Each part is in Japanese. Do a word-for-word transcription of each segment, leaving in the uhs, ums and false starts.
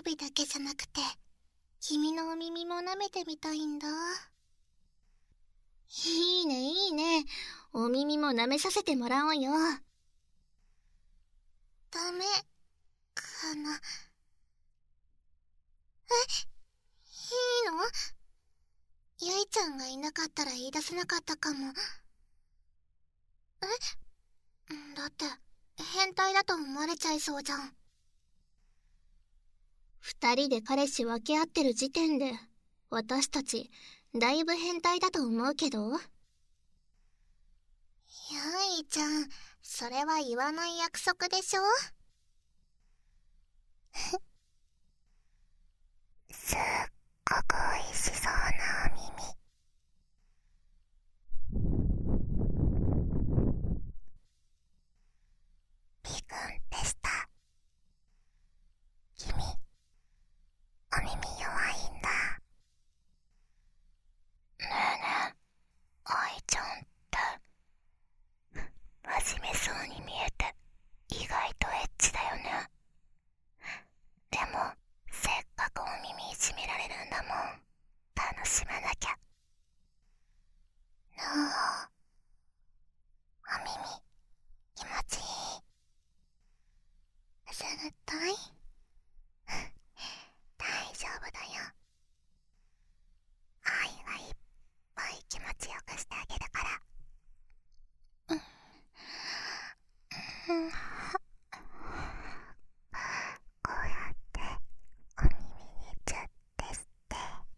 指だけじゃなくて、君のお耳も舐めてみたいんだ。いいねいいね。お耳も舐めさせてもらおうよ。ダメかな。え、いいの？ゆいちゃんがいなかったら言い出せなかったかも。え？だって変態だと思われちゃいそうじゃん。二人で彼氏分け合ってる時点で私たちだいぶ変態だと思うけど。ゆいちゃん、それは言わない約束でしょ。すっごくおいしそうなお耳。ビクンでした。君、お耳弱いんだ。ねえねえ、愛ちゃんって真面目そうに見えて意外とエッチだよね。でもせっかくお耳いじめられるんだもん。楽しまなきゃ。なあ、お耳気持ちいい？うるたい？大丈夫だよ。愛がいっぱい気持ちよくしてあげるから。うん、うん、こうやってお耳にチュッてして。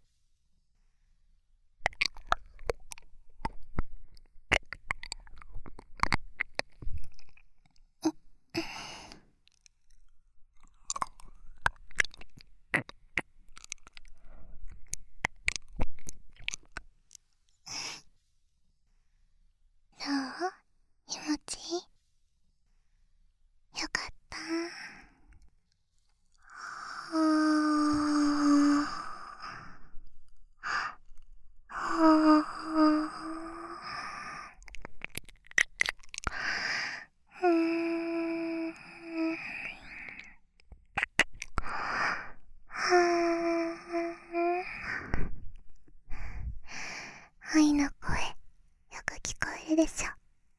どう？気持ちいい？よかった。はーはーうーんはー愛の声よく聞こえるでしょ。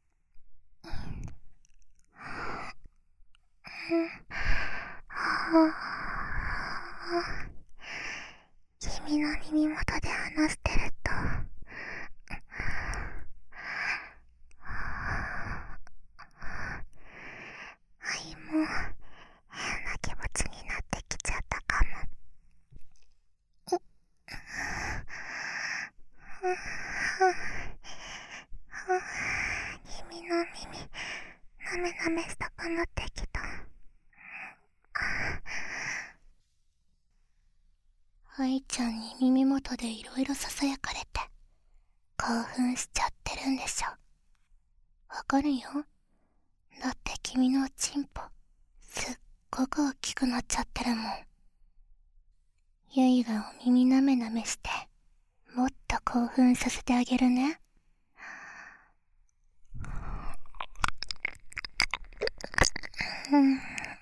君の耳元で話してると愛も変な気持ちになってきちゃったかも。君の耳なめなめしたくなってきた。愛ちゃんに耳元でいろいろささやかれて興奮しちゃってるんでしょ。わかるよ。だって君のおちんぽすっごく大きくなっちゃってるもん。ゆいがお耳なめなめしてもっと興奮させてあげるね。うん、ど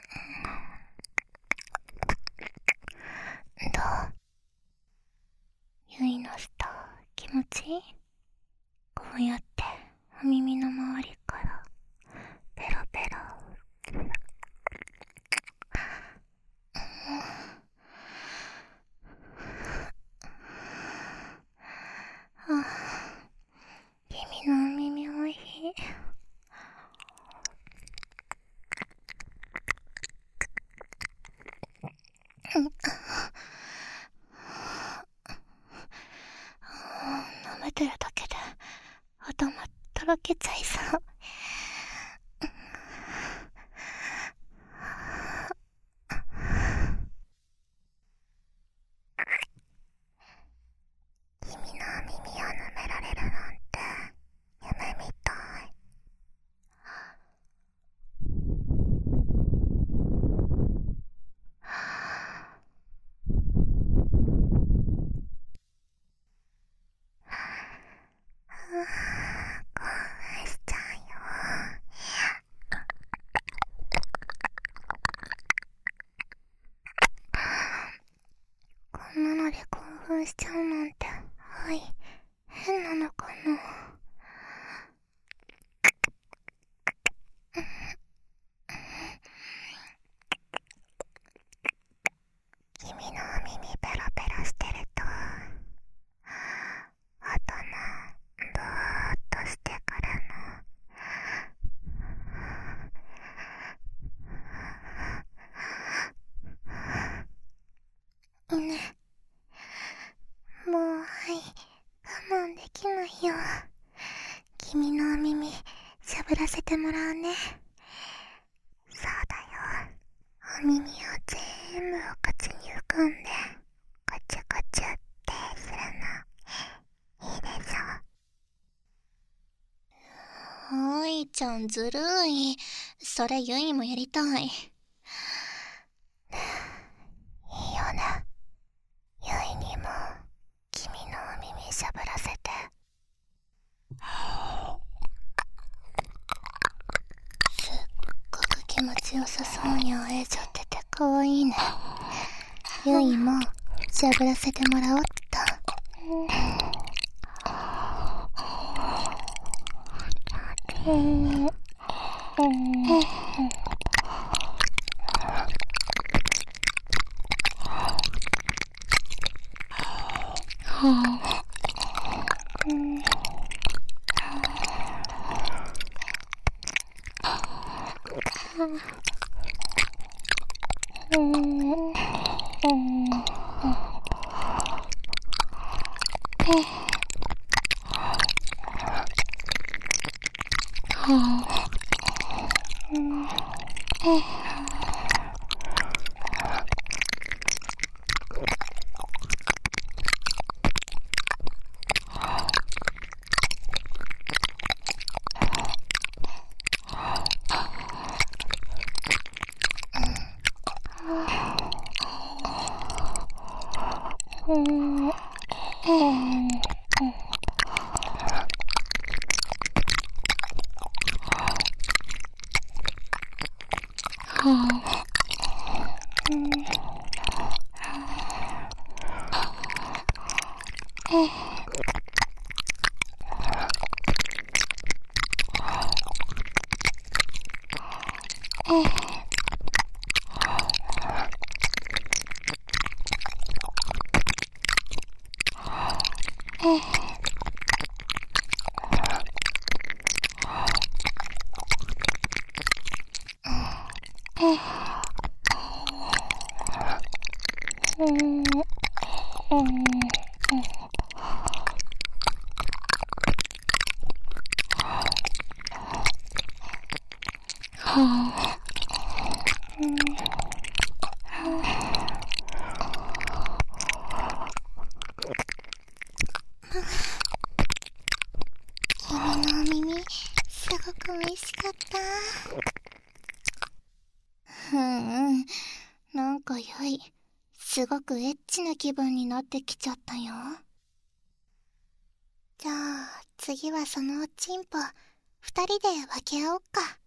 う？ゆいの舌気持ちいい？こうやってお耳の周りからペロペロ。ああ、君のお耳おいしい。舐めてるだけで頭とろけちゃいそう。君の耳を舐められるなんて夢みたい。興奮しちゃうよ。 しゃぶらせてもらうね。そうだよ。お耳を全部お口に含んでコチュコチュってするのいいでしょ。はーいちゃんずるい。それゆいもやりたい。いいよね。ゆいにも君のお耳しゃぶらせて。すっごく気持ちよさそうに会えちゃっててかわいいね。ゆいもしゃぶらせてもらおっと。うんうん君のお耳すごく美味しかった。ふんん、なんかゆいすごくエッチな気分になってきちゃったよ。じゃあ次はそのおちんぽ二人で分け合おっか。